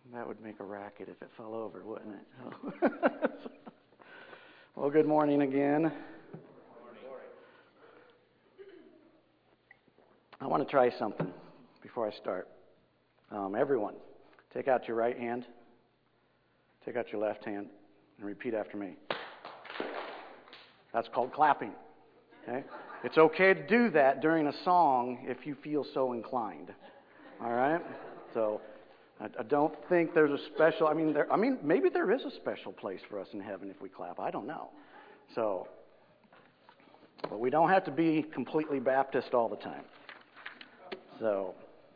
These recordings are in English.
That would make a racket if it fell over, wouldn't it? Well, good morning again. I want to try something before I start. Everyone, take out your right hand, take out your left hand, and repeat after me. That's called clapping. Okay? It's okay to do that during a song if you feel so inclined. All right? So I don't think there's a special. Maybe there is a special place for us in heaven if we clap. I don't know. So, but we don't have to be completely Baptist all the time. So,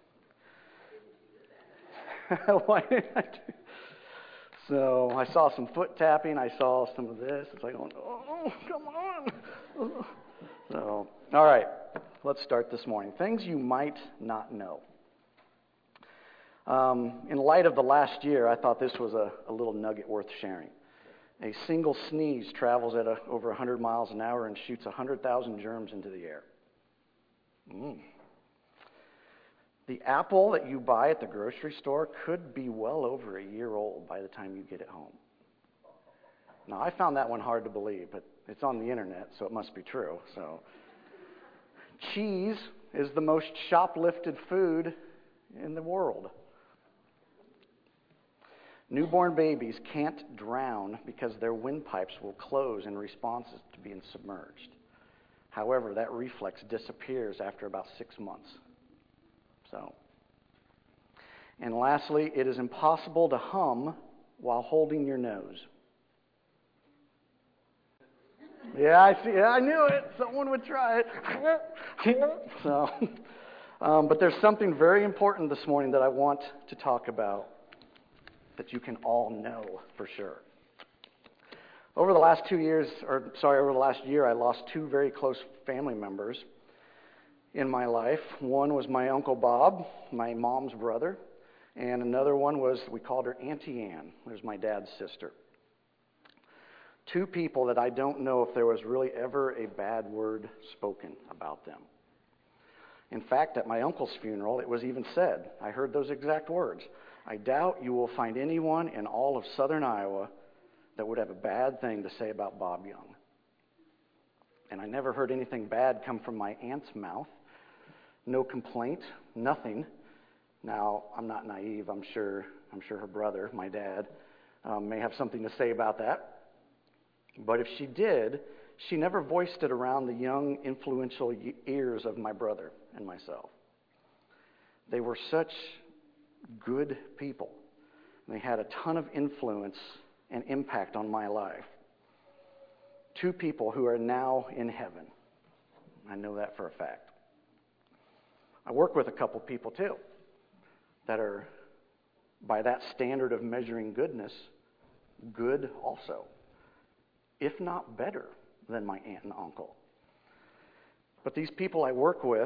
why did I do? So I saw some foot tapping. I saw some of this. It's like, oh, come on. So, all right, let's start this morning. Things you might not know. In light of the last year, I thought this was a little nugget worth sharing. A single sneeze travels at over 100 miles an hour and shoots 100,000 germs into the air. The apple that you buy at the grocery store could be well over a year old by the time you get it home. Now, I found that one hard to believe, but it's on the internet, so it must be true. So, cheese is the most shoplifted food in the world. Newborn babies can't drown because their windpipes will close in response to being submerged. However, that reflex disappears after about 6 months. So, and lastly, it is impossible to hum while holding your nose. Yeah, I see. Yeah, I knew it. Someone would try it. So, but there's something very important this morning that I want to talk about that you can all know for sure. Over the last year, I lost two very close family members in my life. One was my Uncle Bob, my mom's brother, and another one was, we called her Auntie Ann. It was my dad's sister. Two people that I don't know if there was really ever a bad word spoken about them. In fact, at my uncle's funeral, it was even said, I heard those exact words, I doubt you will find anyone in all of southern Iowa that would have a bad thing to say about Bob Young. And I never heard anything bad come from my aunt's mouth. No complaint, nothing. Now, I'm not naive. I'm sure her brother, my dad, may have something to say about that. But if she did, she never voiced it around the young, influential ears of my brother and myself. They were such good people. They had a ton of influence and impact on my life. Two people who are now in heaven. I know that for a fact. I work with a couple people too that are, by that standard of measuring goodness, good also, if not better than my aunt and uncle. But these people I work with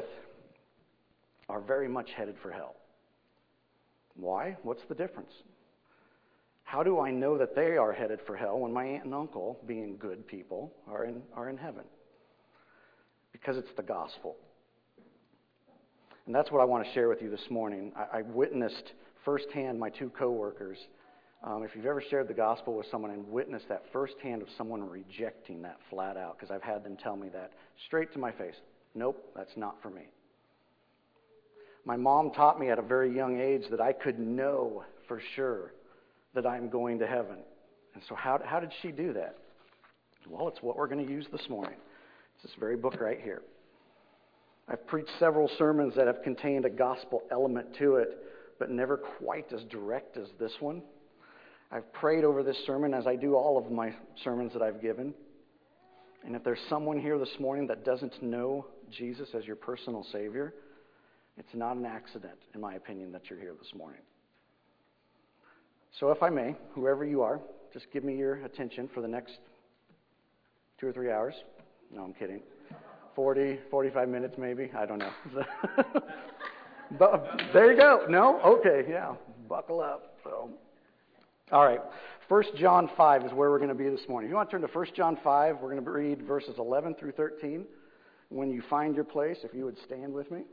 are very much headed for hell. Why? What's the difference? How do I know that they are headed for hell when my aunt and uncle, being good people, are in heaven? Because it's the gospel. And that's what I want to share with you this morning. I witnessed firsthand my two coworkers. If you've ever shared the gospel with someone and witnessed that firsthand of someone rejecting that flat out, because I've had them tell me that straight to my face. Nope, that's not for me. My mom taught me at a very young age that I could know for sure that I'm going to heaven. And so how did she do that? Well, it's what we're going to use this morning. It's this very book right here. I've preached several sermons that have contained a gospel element to it, but never quite as direct as this one. I've prayed over this sermon as I do all of my sermons that I've given. And if there's someone here this morning that doesn't know Jesus as your personal Savior, it's not an accident, in my opinion, that you're here this morning. So if I may, whoever you are, just give me your attention for the next 2 or 3 hours. No, I'm kidding. 40, 45 minutes maybe. I don't know. But there you go. No? Okay, yeah. Buckle up. So, all right. 1 John 5 is where we're going to be this morning. If you want to turn to 1 John 5, we're going to read verses 11 through 13. When you find your place, if you would stand with me.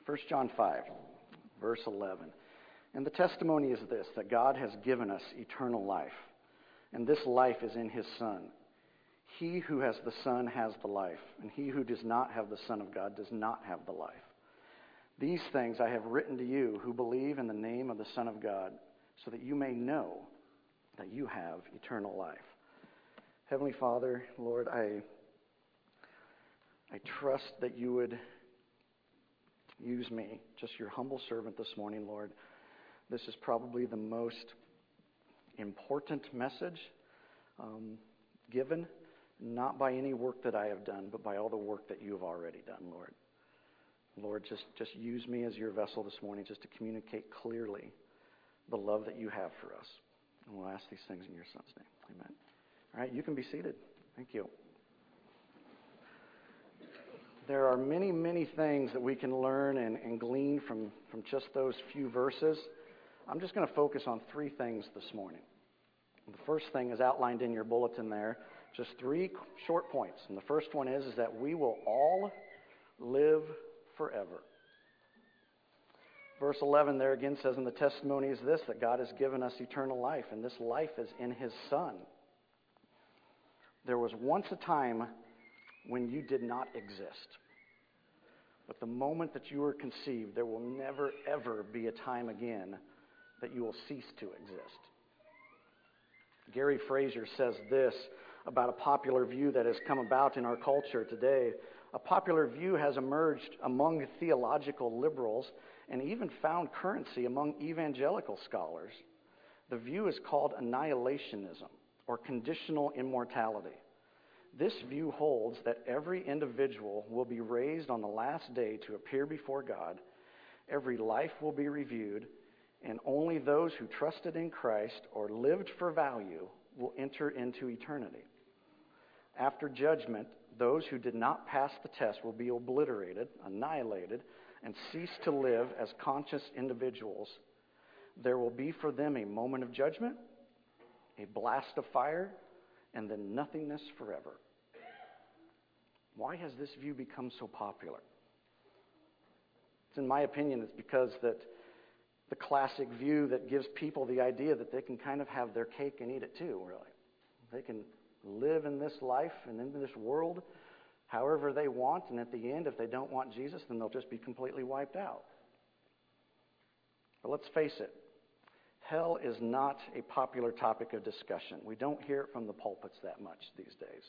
1 John 5, verse 11. And the testimony is this, that God has given us eternal life, and this life is in his Son. He who has the Son has the life, and he who does not have the Son of God does not have the life. These things I have written to you who believe in the name of the Son of God, so that you may know that you have eternal life. Heavenly Father, Lord, I trust that you would use me, just your humble servant this morning, Lord. This is probably the most important message given, not by any work that I have done, but by all the work that you have already done, Lord. Lord, just use me as your vessel this morning just to communicate clearly the love that you have for us. And we'll ask these things in your Son's name. Amen. All right, you can be seated. Thank you. There are many, many things that we can learn and glean from just those few verses. I'm just going to focus on three things this morning. The first thing is outlined in your bulletin there, just three short points. And the first one is that we will all live forever. Verse 11 there again says, and the testimony is this, that God has given us eternal life, and this life is in his Son. There was once a time when you did not exist. But the moment that you were conceived, there will never, ever be a time again that you will cease to exist. Gary Fraser says this about a popular view that has come about in our culture today. A popular view has emerged among theological liberals and even found currency among evangelical scholars. The view is called annihilationism, or conditional immortality. This view holds that every individual will be raised on the last day to appear before God. Every life will be reviewed, and only those who trusted in Christ or lived for value will enter into eternity. After judgment, those who did not pass the test will be obliterated, annihilated, and cease to live as conscious individuals. There will be for them a moment of judgment, a blast of fire, and then nothingness forever. Why has this view become so popular? In my opinion, it's because that the classic view that gives people the idea that they can kind of have their cake and eat it too, really. They can live in this life and in this world however they want, and at the end, if they don't want Jesus, then they'll just be completely wiped out. But let's face it, hell is not a popular topic of discussion. We don't hear it from the pulpits that much these days.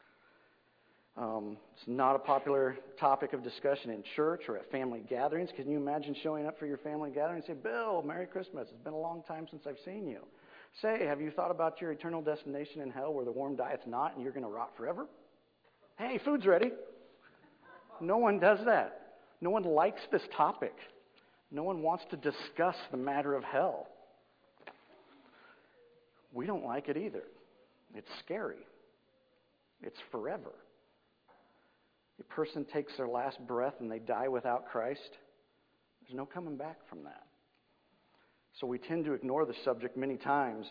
It's not a popular topic of discussion in church or at family gatherings. Can you imagine showing up for your family gathering and say, Bill, Merry Christmas. It's been a long time since I've seen you. Say, have you thought about your eternal destination in hell where the warm diet's not and you're going to rot forever? Hey, food's ready. No one does that. No one likes this topic. No one wants to discuss the matter of hell. We don't like it either. It's scary. It's forever. A person takes their last breath and they die without Christ. There's no coming back from that. So we tend to ignore the subject many times.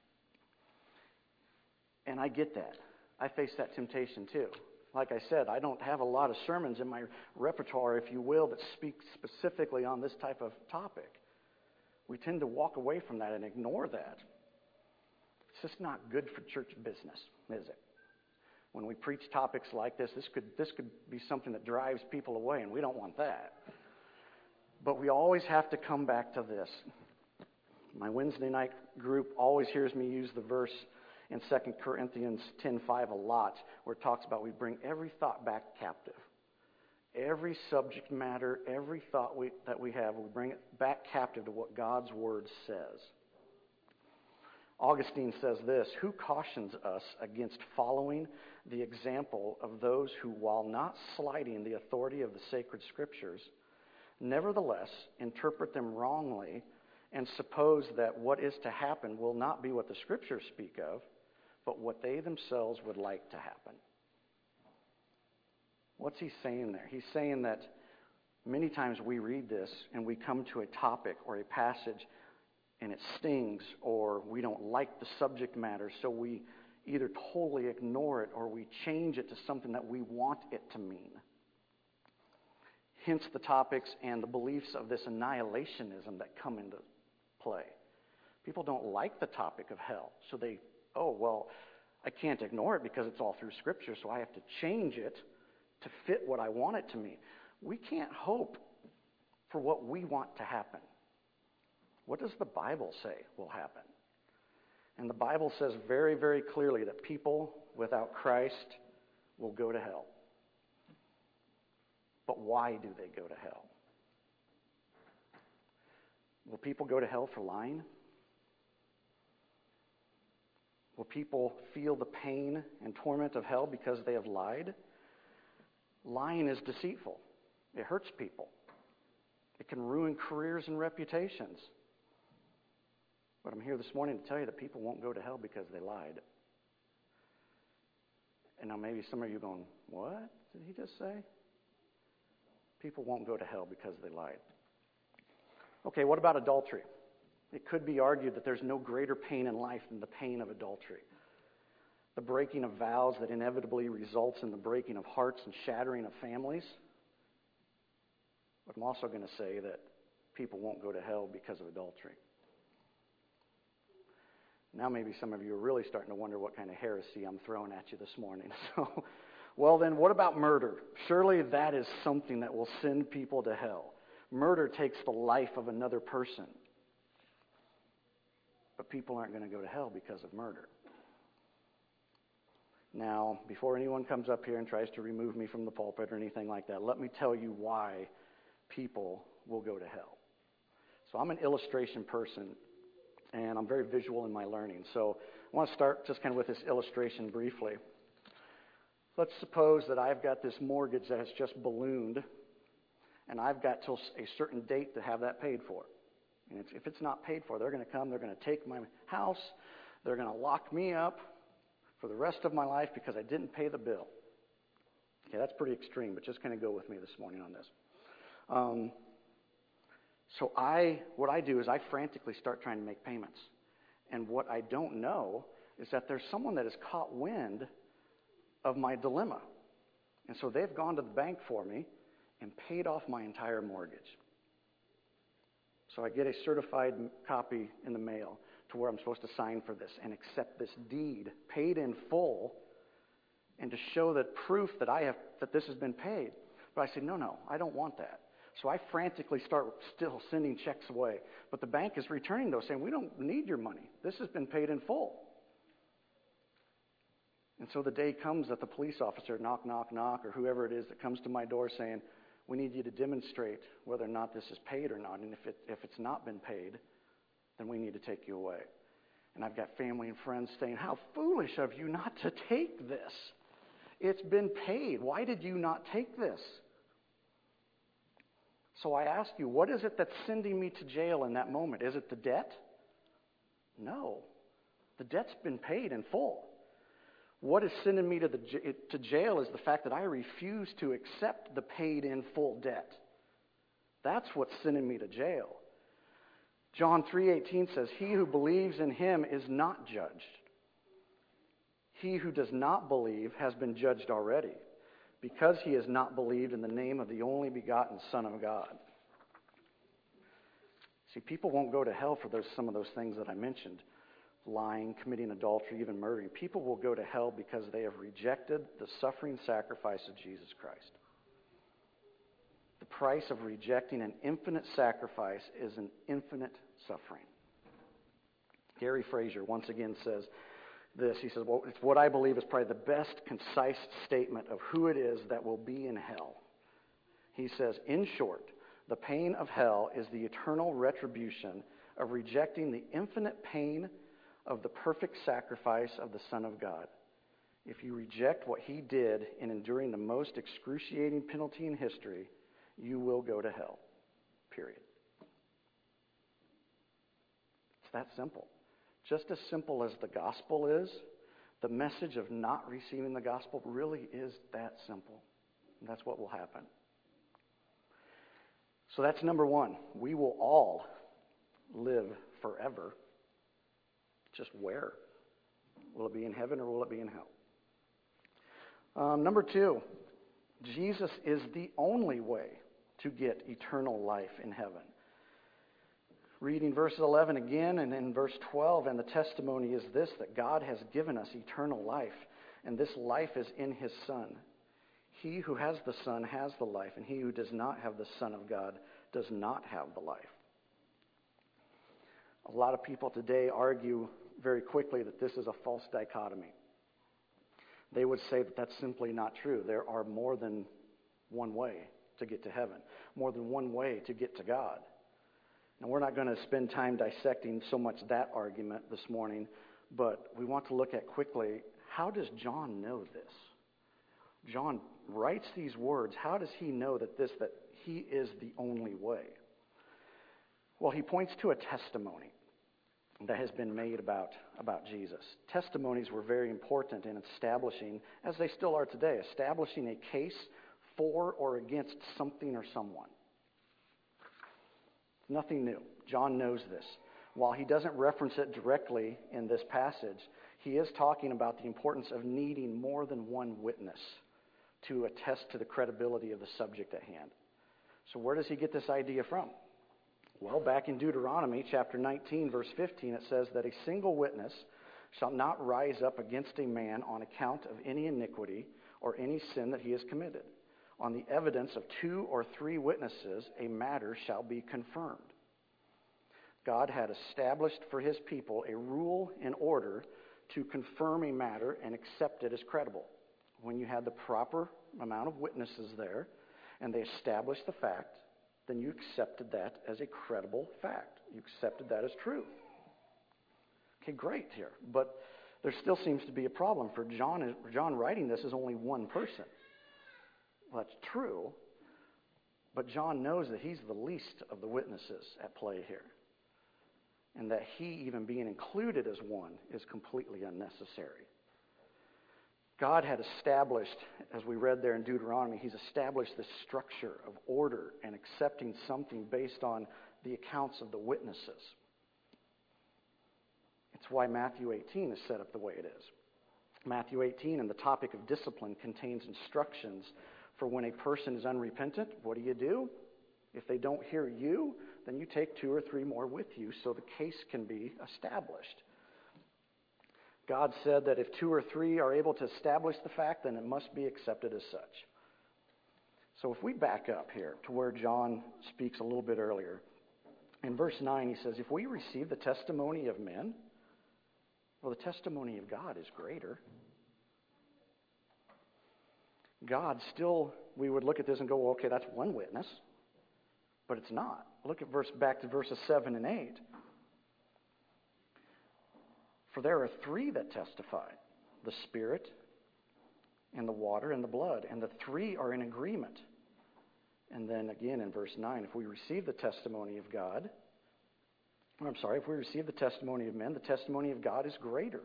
And I get that. I face that temptation too. Like I said, I don't have a lot of sermons in my repertoire, if you will, that speak specifically on this type of topic. We tend to walk away from that and ignore that. It's just not good for church business, is it? When we preach topics like this could be something that drives people away, and we don't want that. But we always have to come back to this. My Wednesday night group always hears me use the verse in 2 Corinthians 10:5 a lot, where it talks about we bring every thought back captive. Every subject matter, every thought that we have, we bring it back captive to what God's Word says. Augustine says this, who cautions us against following the example of those who, while not slighting the authority of the sacred Scriptures, nevertheless interpret them wrongly and suppose that what is to happen will not be what the Scriptures speak of, but what they themselves would like to happen. What's he saying there? He's saying that many times we read this and we come to a topic or a passage and it stings, or we don't like the subject matter, so we either totally ignore it or we change it to something that we want it to mean. hence the topics and the beliefs of this annihilationism that come into play. People don't like the topic of hell, so I can't ignore it because it's all through Scripture, so I have to change it to fit what I want it to mean. We can't hope for what we want to happen. What does the Bible say will happen? And the Bible says very, very clearly that people without Christ will go to hell. But why do they go to hell? Will people go to hell for lying? Will people feel the pain and torment of hell because they have lied? Lying is deceitful. It hurts people. It can ruin careers and reputations. But I'm here this morning to tell you that people won't go to hell because they lied. And now maybe some of you are going, what did he just say? People won't go to hell because they lied. Okay, what about adultery? It could be argued that there's no greater pain in life than the pain of adultery. The breaking of vows that inevitably results in the breaking of hearts and shattering of families. But I'm also going to say that people won't go to hell because of adultery. Now maybe some of you are really starting to wonder what kind of heresy I'm throwing at you this morning. So, well then, what about murder? Surely that is something that will send people to hell. Murder takes the life of another person. But people aren't going to go to hell because of murder. Now, before anyone comes up here and tries to remove me from the pulpit or anything like that, let me tell you why people will go to hell. So I'm an illustration person, and I'm very visual in my learning. So I want to start just kind of with this illustration briefly. Let's suppose that I've got this mortgage that has just ballooned, and I've got till a certain date to have that paid for. And if it's not paid for, they're going to come, they're going to take my house, they're going to lock me up for the rest of my life because I didn't pay the bill. Okay, that's pretty extreme, but just kind of go with me this morning on this. What I do is I frantically start trying to make payments. And what I don't know is that there's someone that has caught wind of my dilemma. And so they've gone to the bank for me and paid off my entire mortgage. So I get a certified copy in the mail to where I'm supposed to sign for this and accept this deed paid in full and to show that proof that this has been paid. But I say, no, I don't want that. So I frantically start still sending checks away. But the bank is returning those saying, we don't need your money. This has been paid in full. And so the day comes that the police officer, knock, or whoever it is that comes to my door saying, we need you to demonstrate whether or not this is paid or not. And if it's not been paid, then we need to take you away. And I've got family and friends saying, how foolish of you not to take this. It's been paid. Why did you not take this? So I ask you, what is it that's sending me to jail in that moment? Is it the debt? No. The debt's been paid in full. What is sending me to jail is the fact that I refuse to accept the paid in full debt. That's what's sending me to jail. John 3:18 says, he who believes in him is not judged. He who does not believe has been judged already, because he has not believed in the name of the only begotten Son of God. See, people won't go to hell for some of those things that I mentioned. Lying, committing adultery, even murdering. People will go to hell because they have rejected the suffering sacrifice of Jesus Christ. The price of rejecting an infinite sacrifice is an infinite suffering. Gary Fraser once again says this. He says, well, it's what I believe is probably the best concise statement of who it is that will be in hell. He says, in short, the pain of hell is the eternal retribution of rejecting the infinite pain of the perfect sacrifice of the Son of God. If you reject what he did in enduring the most excruciating penalty in history, you will go to hell. Period. It's that simple. Just as simple as the gospel is, the message of not receiving the gospel really is that simple. And that's what will happen. So that's number one. We will all live forever. Just where? Will it be in heaven or will it be in hell? Number two, Jesus is the only way to get eternal life in heaven. Reading verse 11 again, and in verse 12, and the testimony is this, that God has given us eternal life, and this life is in his Son. He who has the Son has the life, and he who does not have the Son of God does not have the life. A lot of people today argue very quickly that this is a false dichotomy. They would say that that's simply not true. There are more than one way to get to heaven, more than one way to get to God. Now, we're not going to spend time dissecting so much that argument this morning, but we want to look at quickly, how does John know this? John writes these words. How does he know that he is the only way? Well, he points to a testimony that has been made about Jesus. Testimonies were very important in establishing, as they still are today, establishing a case for or against something or someone. Nothing new. John knows this. While he doesn't reference it directly in this passage, he is talking about the importance of needing more than one witness to attest to the credibility of the subject at hand. So where does he get this idea from? Well, back in Deuteronomy chapter 19, verse 15, it says that a single witness shall not rise up against a man on account of any iniquity or any sin that he has committed. On the evidence of 2 or 3 witnesses, a matter shall be confirmed. God had established for his people a rule and order to confirm a matter and accept it as credible. When you had the proper amount of witnesses there, and they established the fact, then you accepted that as a credible fact. You accepted that as true. Okay, great here. But there still seems to be a problem. For John writing this is only one person. Well, that's true, but John knows that he's the least of the witnesses at play here, and that he even being included as one is completely unnecessary. God had established, as we read there in Deuteronomy, he's established this structure of order and accepting something based on the accounts of the witnesses. It's why Matthew 18 is set up the way it is. Matthew 18 and the topic of discipline contains instructions for when a person is unrepentant. What do? If they don't hear you, then you take 2 or 3 more with you so the case can be established. God said that if 2 or 3 are able to establish the fact, then it must be accepted as such. So if we back up here to where John speaks a little bit earlier, in verse 9 he says, if we receive the testimony of men, well, the testimony of God is greater. God still, we would look at this and go, well, okay, that's one witness. But it's not. Look at back to verses 7 and 8. For there are 3 that testify, the Spirit and the water and the blood, and the 3 are in agreement. And then again in verse 9, if we receive the testimony of God, if we receive the testimony of men, the testimony of God is greater.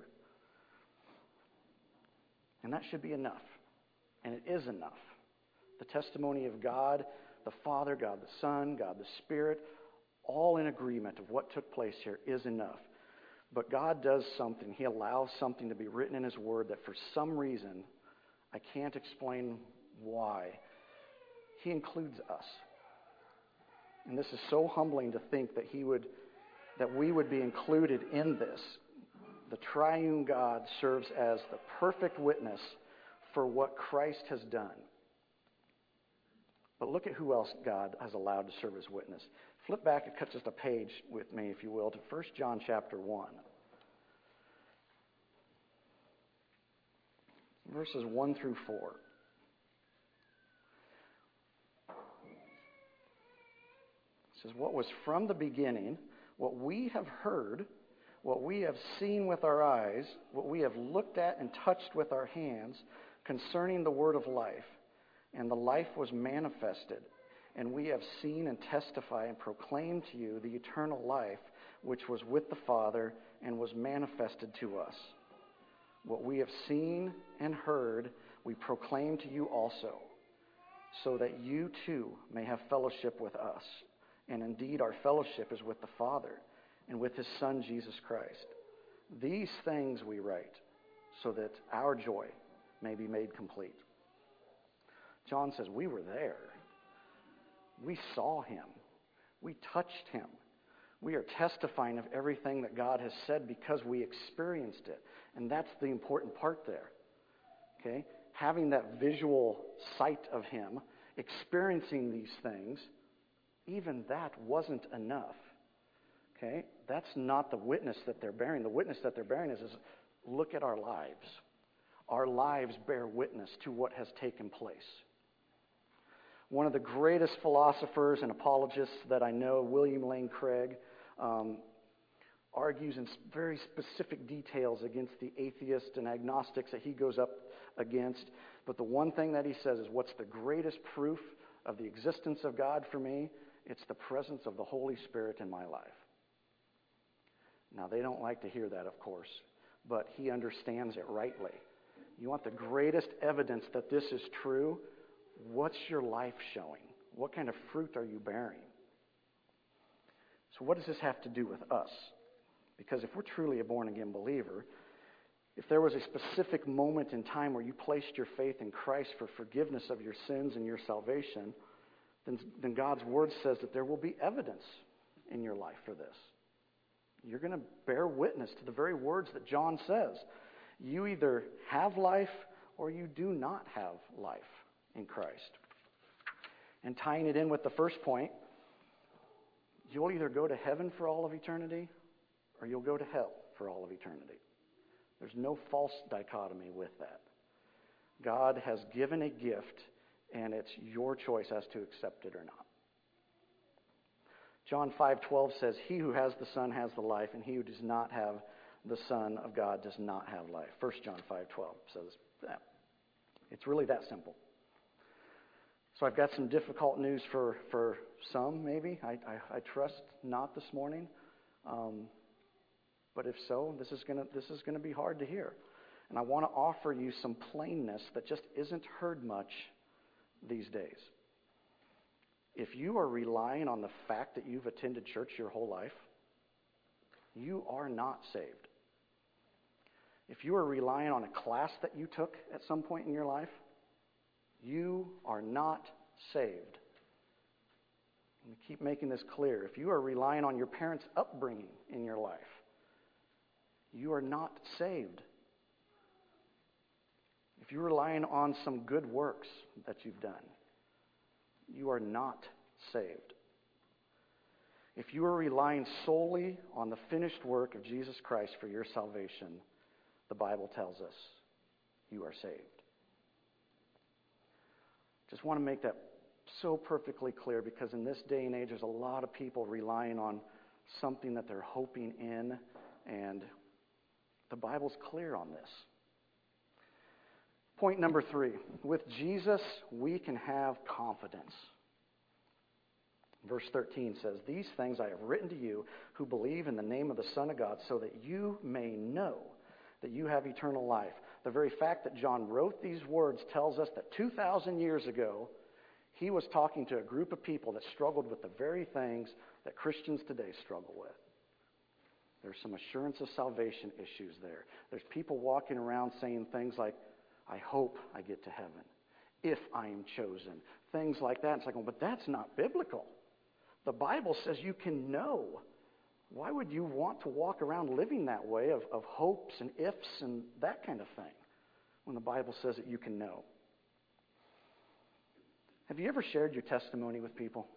And that should be enough. And it is enough. The testimony of God, the Father, God the Son, God the Spirit, all in agreement of what took place here is enough. But God does something. He allows something to be written in His Word that for some reason, I can't explain why, He includes us. And this is so humbling to think that we would be included in this. The triune God serves as the perfect witness for what Christ has done. But look at who else God has allowed to serve as witness. Flip back and cut just a page with me, if you will, to 1 John chapter 1. Verses 1 through 4. It says, what was from the beginning, what we have heard, what we have seen with our eyes, what we have looked at and touched with our hands, concerning the word of life. And the life was manifested, and we have seen and testify and proclaim to you the eternal life which was with the Father and was manifested to us. What we have seen and heard, we proclaim to you also, so that you too may have fellowship with us. And indeed our fellowship is with the Father and with His Son Jesus Christ. These things we write, so that our joy may be made complete. John says, we were there. We saw him. We touched him. We are testifying of everything that God has said because we experienced it. And that's the important part there. Okay? Having that visual sight of him, experiencing these things, even that wasn't enough. Okay? That's not the witness that they're bearing. The witness that they're bearing is look at our lives. Our lives bear witness to what has taken place. One of the greatest philosophers and apologists that I know, William Lane Craig, argues in very specific details against the atheists and agnostics that he goes up against. But the one thing that he says is, what's the greatest proof of the existence of God for me? It's the presence of the Holy Spirit in my life. Now, they don't like to hear that, of course, but he understands it rightly. You want the greatest evidence that this is true? What's your life showing? What kind of fruit are you bearing? So what does this have to do with us? Because if we're truly a born-again believer, if there was a specific moment in time where you placed your faith in Christ for forgiveness of your sins and your salvation, then God's Word says that there will be evidence in your life for this. You're going to bear witness to the very words that John says. You either have life or you do not have life in Christ. And tying it in with the first point, you'll either go to heaven for all of eternity or you'll go to hell for all of eternity. There's no false dichotomy with that. God has given a gift, and it's your choice as to accept it or not. John 5:12 says, "He who has the Son has the life, and he who does not have the Son of God does not have life." 1 John 5:12 says that. It's really that simple. So I've got some difficult news for some, maybe. I trust not this morning. But if so, this is gonna be hard to hear. And I want to offer you some plainness that just isn't heard much these days. If you are relying on the fact that you've attended church your whole life, you are not saved. If you are relying on a class that you took at some point in your life, you are not saved. Let me keep making this clear. If you are relying on your parents' upbringing in your life, you are not saved. If you're relying on some good works that you've done, you are not saved. If you are relying solely on the finished work of Jesus Christ for your salvation, the Bible tells us you are saved. Just want to make that so perfectly clear, because in this day and age, there's a lot of people relying on something that they're hoping in, and the Bible's clear on this. Point number 3. With Jesus, we can have confidence. Verse 13 says, "These things I have written to you who believe in the name of the Son of God, so that you may know that you have eternal life." The very fact that John wrote these words tells us that 2,000 years ago, he was talking to a group of people that struggled with the very things that Christians today struggle with. There's some assurance of salvation issues there. There's people walking around saying things like, "I hope I get to heaven, if I am chosen." Things like that. It's like, well, but that's not biblical. The Bible says you can know. Why would you want to walk around living that way of hopes and ifs and that kind of thing when the Bible says that you can know? Have you ever shared your testimony with people?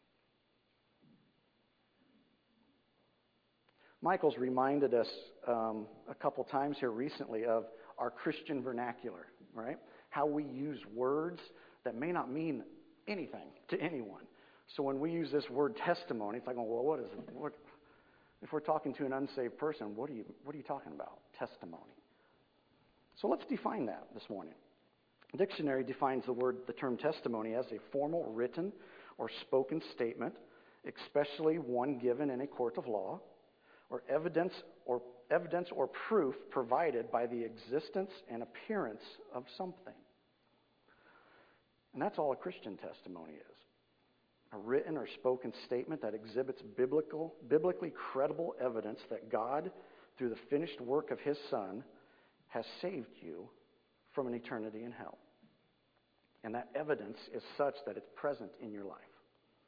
Michael's reminded us a couple times here recently of our Christian vernacular, right? How we use words that may not mean anything to anyone. So when we use this word testimony, it's like, well, what is it? What, if we're talking to an unsaved person, what are you talking about? Testimony. So let's define that this morning. The dictionary defines the term testimony as a formal written or spoken statement, especially one given in a court of law, or evidence or proof provided by the existence and appearance of something. And that's all a Christian testimony is. A written or spoken statement that exhibits biblically credible evidence that God, through the finished work of His Son, has saved you from an eternity in hell. And that evidence is such that it's present in your life.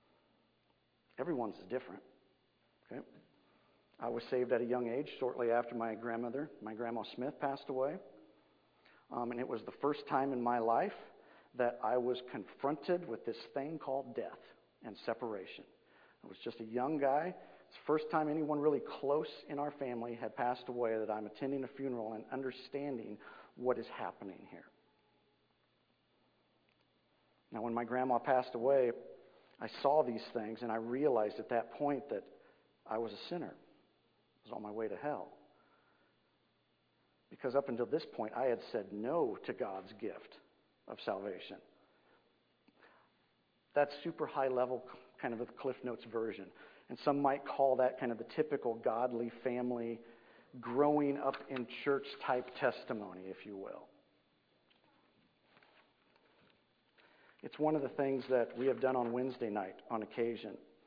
Everyone's is different. Okay? I was saved at a young age, shortly after my Grandma Smith, passed away. And it was the first time in my life that I was confronted with this thing called death and separation. I was just a young guy. It's the first time anyone really close in our family had passed away that I'm attending a funeral and understanding what is happening here. Now, when my grandma passed away, I saw these things, and I realized at that point that I was a sinner. I was on my way to hell. Because up until this point, I had said no to God's gift of salvation. That's super high level, kind of a Cliff Notes version. And some might call that kind of the typical godly family, growing up in church type testimony, if you will. It's one of the things that we have done on Wednesday night on occasion.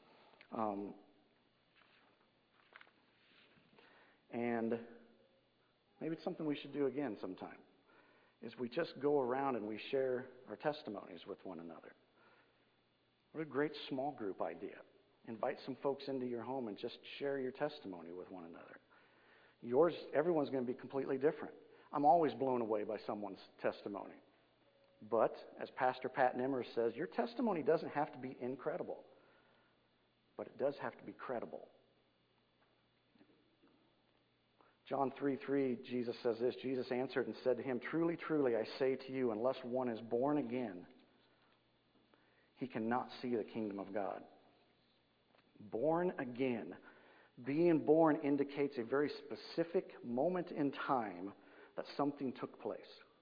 And maybe it's something we should do again sometime, is we just go around and we share our testimonies with one another. What a great small group idea. Invite some folks into your home and just share your testimony with one another. Everyone's going to be completely different. I'm always blown away by someone's testimony. But, as Pastor Pat Nimmer says, your testimony doesn't have to be incredible, but it does have to be credible. John 3:3, Jesus says this, Jesus answered and said to him, "Truly, truly, I say to you, unless one is born again, he cannot see the kingdom of God." Born again. Being born indicates a very specific moment in time that something took place.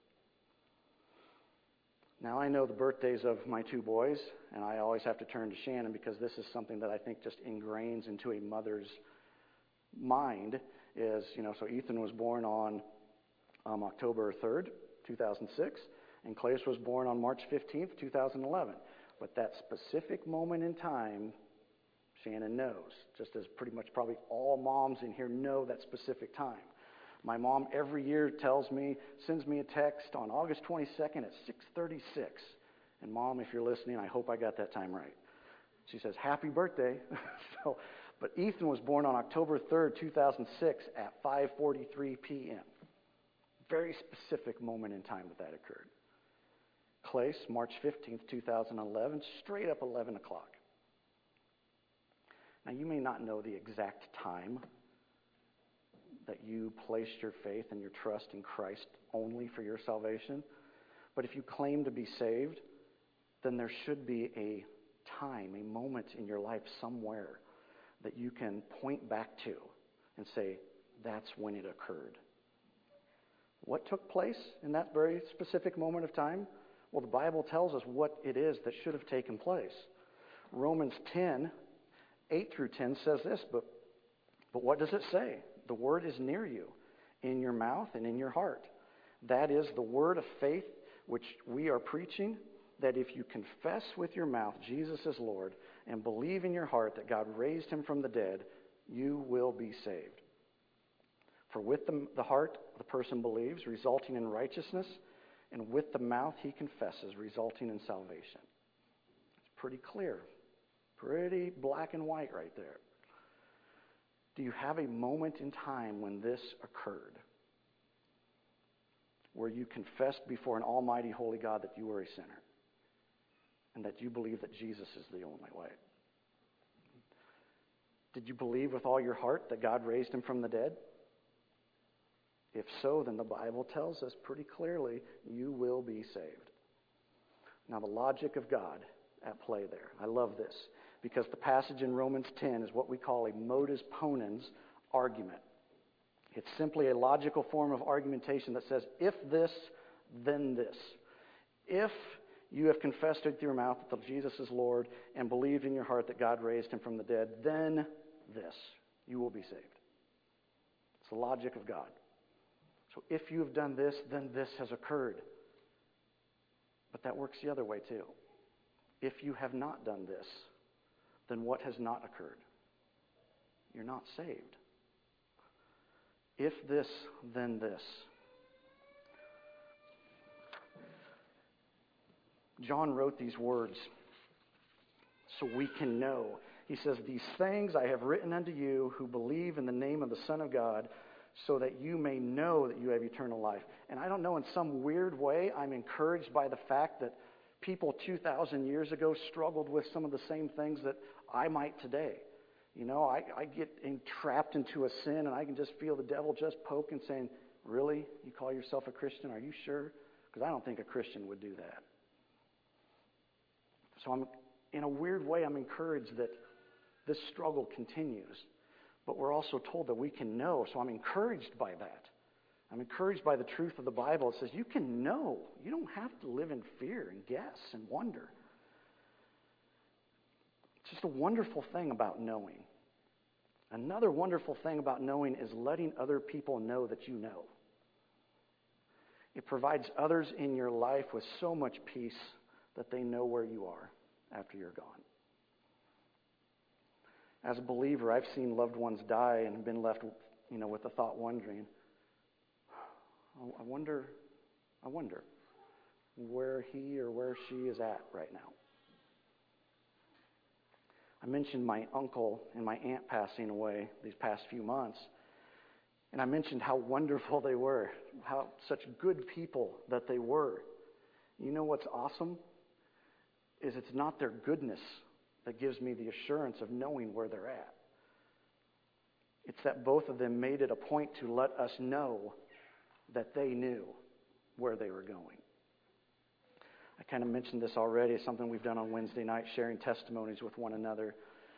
Now, I know the birthdays of my two boys, and I always have to turn to Shannon because this is something that I think just ingrains into a mother's mind. So Ethan was born on October 3rd, 2006, and Claes was born on March 15th, 2011. But that specific moment in time, Shannon knows, just as pretty much probably all moms in here know that specific time. My mom every year sends me a text on August 22nd at 6:36. And Mom, if you're listening, I hope I got that time right. She says, "Happy birthday." But Ethan was born on October 3rd, 2006 at 5:43 p.m. Very specific moment in time that occurred. Claes, March 15th, 2011, straight up 11 o'clock. Now, you may not know the exact time that you placed your faith and your trust in Christ only for your salvation, but if you claim to be saved, then there should be a time, a moment in your life somewhere that you can point back to and say, that's when it occurred. What took place in that very specific moment of time? Well, the Bible tells us what it is that should have taken place. Romans 10, 8 through 10 says this, but what does it say? The word is near you, in your mouth and in your heart. That is the word of faith which we are preaching, that if you confess with your mouth Jesus is Lord and believe in your heart that God raised him from the dead, you will be saved. For with the heart the person believes, resulting in righteousness, and with the mouth he confesses, resulting in salvation. It's pretty clear, pretty black and white right there. Do you have a moment in time when this occurred? Where you confessed before an almighty holy God that you were a sinner and that you believe that Jesus is the only way? Did you believe with all your heart that God raised him from the dead? If so, then the Bible tells us pretty clearly you will be saved. Now, the logic of God at play there. I love this because the passage in Romans 10 is what we call a modus ponens argument. It's simply a logical form of argumentation that says, if this, then this. If you have confessed with your mouth that Jesus is Lord and believed in your heart that God raised him from the dead, then this. You will be saved. It's the logic of God. So if you have done this, then this has occurred. But that works the other way too. If you have not done this, then what has not occurred? You're not saved. If this, then this. John wrote these words so we can know He says, "These things I have written unto you who believe in the name of the Son of God, so that you may know that you have eternal life." And I don't know, in some weird way, I'm encouraged by the fact that people 2,000 years ago struggled with some of the same things that I might today. I get entrapped into a sin, and I can just feel the devil just poking, saying, "Really? You call yourself a Christian? Are you sure?" Because I don't think a Christian would do that. So in a weird way, I'm encouraged that this struggle continues. But we're also told that we can know, so I'm encouraged by that. I'm encouraged by the truth of the Bible. It says you can know. You don't have to live in fear and guess and wonder. It's just a wonderful thing about knowing. Another wonderful thing about knowing is letting other people know that you know. It provides others in your life with so much peace that they know where you are after you're gone. As a believer, I've seen loved ones die and been left, with the thought wondering, I wonder where he or where she is at right now. I mentioned my uncle and my aunt passing away these past few months, and I mentioned how wonderful they were, how such good people that they were. You know what's awesome? Is it's not their goodness that gives me the assurance of knowing where they're at. It's that both of them made it a point to let us know that they knew where they were going. I kind of mentioned this already. It's something we've done on Wednesday night, sharing testimonies with one another.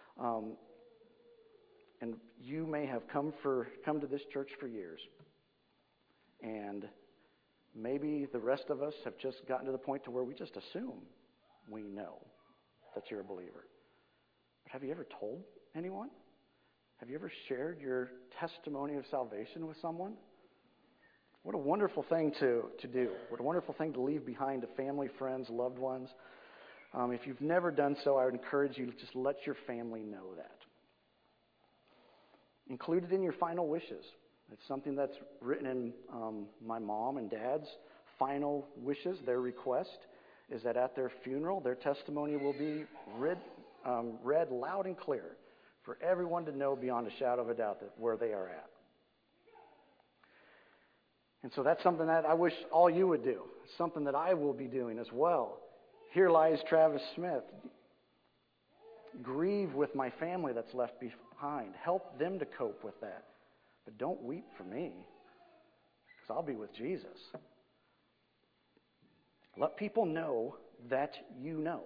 And you may have come to this church for years. And maybe the rest of us have just gotten to the point to where we just assume we know that you're a believer. But have you ever told anyone? Have you ever shared your testimony of salvation with someone? What a wonderful thing to do. What a wonderful thing to leave behind to family, friends, loved ones. If you've never done so, I would encourage you to just let your family know that. Include it in your final wishes. It's something that's written in my mom and dad's final wishes. Their request is that at their funeral, their testimony will be read loud and clear for everyone to know beyond a shadow of a doubt that where they are at. And so that's something that I wish all you would do. It's something that I will be doing as well. Here lies Travis Smith. Grieve with my family that's left behind. Help them to cope with that. But don't weep for me, because I'll be with Jesus. Let people know that you know.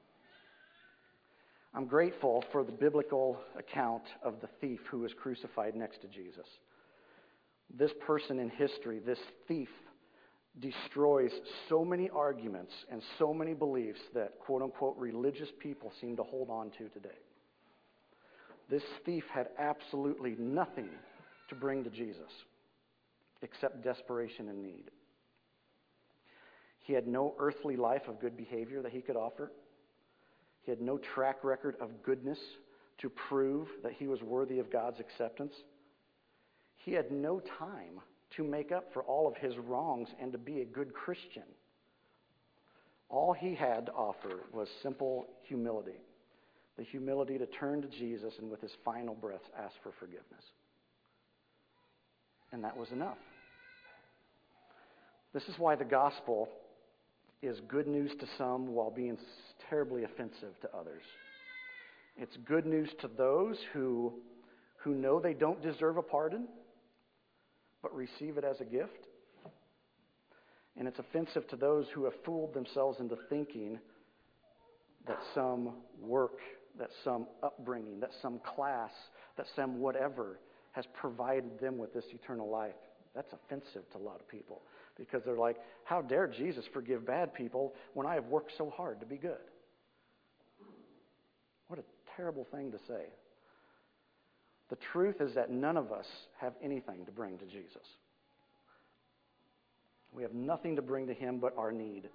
I'm grateful for the biblical account of the thief who was crucified next to Jesus. This person in history, this thief, destroys so many arguments and so many beliefs that quote-unquote religious people seem to hold on to today. This thief had absolutely nothing to bring to Jesus except desperation and need. He had no earthly life of good behavior that he could offer. He had no track record of goodness to prove that he was worthy of God's acceptance. He had no time to make up for all of his wrongs and to be a good Christian. All he had to offer was simple humility. The humility to turn to Jesus and with his final breath ask for forgiveness. And that was enough. This is why the gospel is good news to some while being terribly offensive to others. It's good news to those who know they don't deserve a pardon, but receive it as a gift. And it's offensive to those who have fooled themselves into thinking that some work, that some upbringing, that some class, that some whatever has provided them with this eternal life. That's offensive to a lot of people because they're like, how dare Jesus forgive bad people when I have worked so hard to be good? What a terrible thing to say. The truth is that none of us have anything to bring to Jesus. We have nothing to bring to him but our need.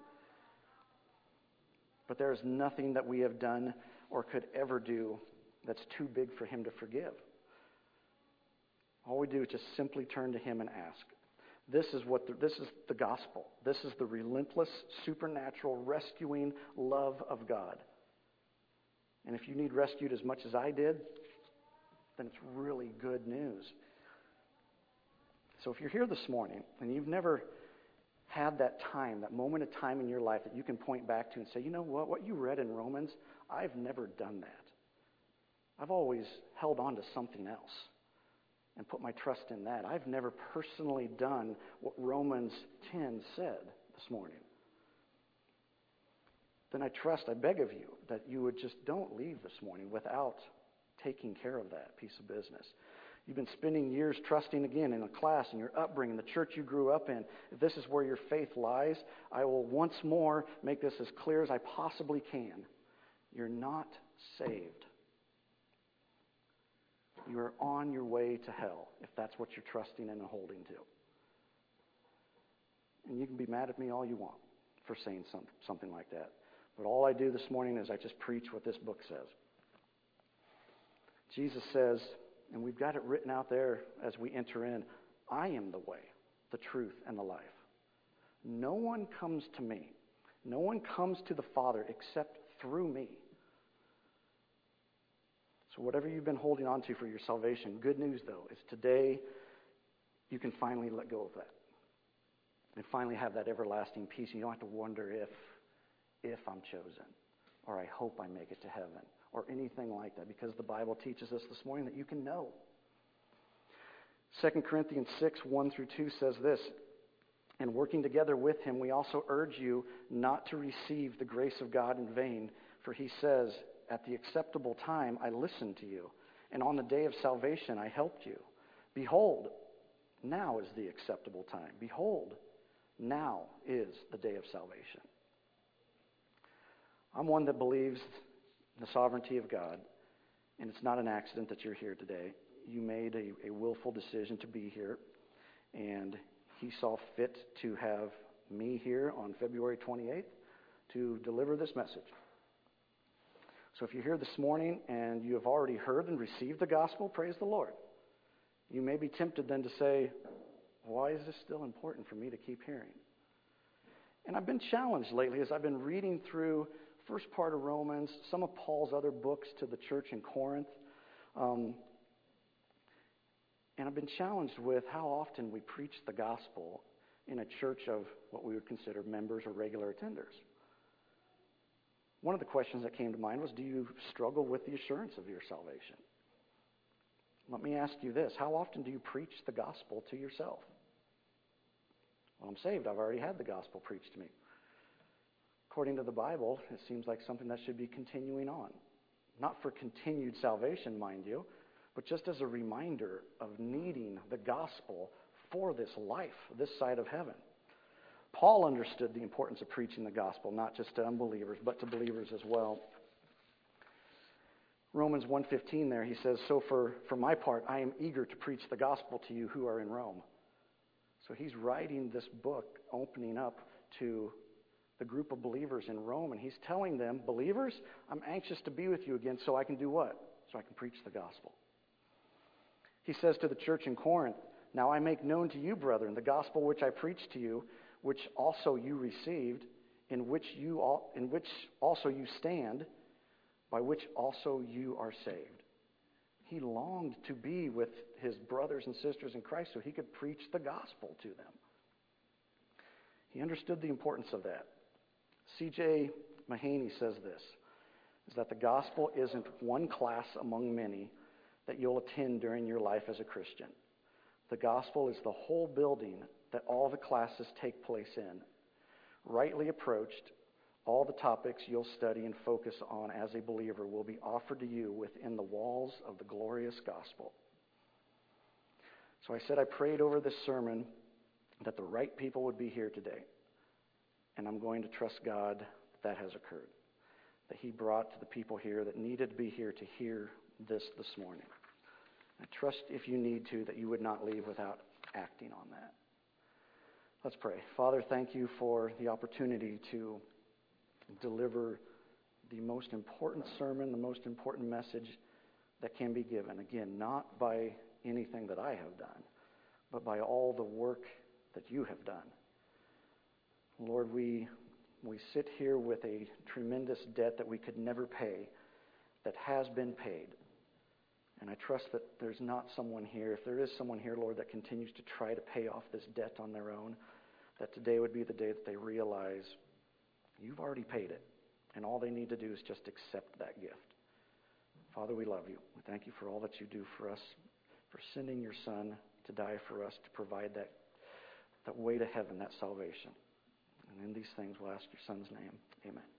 But there is nothing that we have done or could ever do that's too big for him to forgive. All we do is just simply turn to him and ask. This is the gospel. This is the relentless, supernatural, rescuing love of God. And if you need rescued as much as I did, then it's really good news. So if you're here this morning and you've never had that time, that moment of time in your life that you can point back to and say, you know what you read in Romans, I've never done that. I've always held on to something else and put my trust in that. I've never personally done what Romans 10 said this morning. Then I beg of you, that you would just don't leave this morning without taking care of that piece of business. You've been spending years trusting again in a class, in your upbringing, the church you grew up in. If this is where your faith lies, I will once more make this as clear as I possibly can. You're not saved. You are on your way to hell if that's what you're trusting in and holding to. And you can be mad at me all you want for saying something like that. But all I do this morning is I just preach what this book says. Jesus says, and we've got it written out there as we enter in, I am the way, the truth, and the life. No one comes to me. No one comes to the Father except through me. So whatever you've been holding on to for your salvation, good news, though, is today you can finally let go of that and finally have that everlasting peace. You don't have to wonder if I'm chosen, or I hope I make it to heaven, or anything like that, because the Bible teaches us this morning that you can know. 2 Corinthians 6, 1 through 2 says this, and working together with him, we also urge you not to receive the grace of God in vain, for he says, at the acceptable time I listened to you, and on the day of salvation I helped you. Behold, now is the acceptable time. Behold, now is the day of salvation. I'm one that believes the sovereignty of God, and it's not an accident that you're here today. You made a willful decision to be here, and he saw fit to have me here on February 28th to deliver this message. So if you're here this morning and you have already heard and received the gospel, praise the Lord. You may be tempted then to say, why is this still important for me to keep hearing? And I've been challenged lately as I've been reading through first part of Romans, some of Paul's other books to the church in Corinth. And I've been challenged with how often we preach the gospel in a church of what we would consider members or regular attenders. One of the questions that came to mind was, do you struggle with the assurance of your salvation? Let me ask you this. How often do you preach the gospel to yourself? Well, I'm saved. I've already had the gospel preached to me. According to the Bible, it seems like something that should be continuing on. Not for continued salvation, mind you, but just as a reminder of needing the gospel for this life, this side of heaven. Paul understood the importance of preaching the gospel, not just to unbelievers, but to believers as well. Romans 1:15 there, he says, so for my part, I am eager to preach the gospel to you who are in Rome. So he's writing this book, opening up to the group of believers in Rome, and he's telling them, believers, I'm anxious to be with you again so I can do what? So I can preach the gospel. He says to the church in Corinth, now I make known to you, brethren, the gospel which I preached to you, which also you received, in which also you stand, by which also you are saved. He longed to be with his brothers and sisters in Christ so he could preach the gospel to them. He understood the importance of that. C.J. Mahaney says this, is that the gospel isn't one class among many that you'll attend during your life as a Christian. The gospel is the whole building that all the classes take place in. Rightly approached, all the topics you'll study and focus on as a believer will be offered to you within the walls of the glorious gospel. So I said I prayed over this sermon that the right people would be here today. And I'm going to trust God that has occurred. That he brought the people here that needed to be here to hear this morning. I trust, if you need to, that you would not leave without acting on that. Let's pray. Father, thank you for the opportunity to deliver the most important sermon, the most important message that can be given. Again, not by anything that I have done, but by all the work that you have done. Lord, we sit here with a tremendous debt that we could never pay, that has been paid. And I trust that there's not someone here, if there is someone here, Lord, that continues to try to pay off this debt on their own, that today would be the day that they realize you've already paid it, and all they need to do is just accept that gift. Father, we love you. We thank you for all that you do for us, for sending your Son to die for us, to provide that way to heaven, that salvation. And in these things, we'll ask your Son's name. Amen.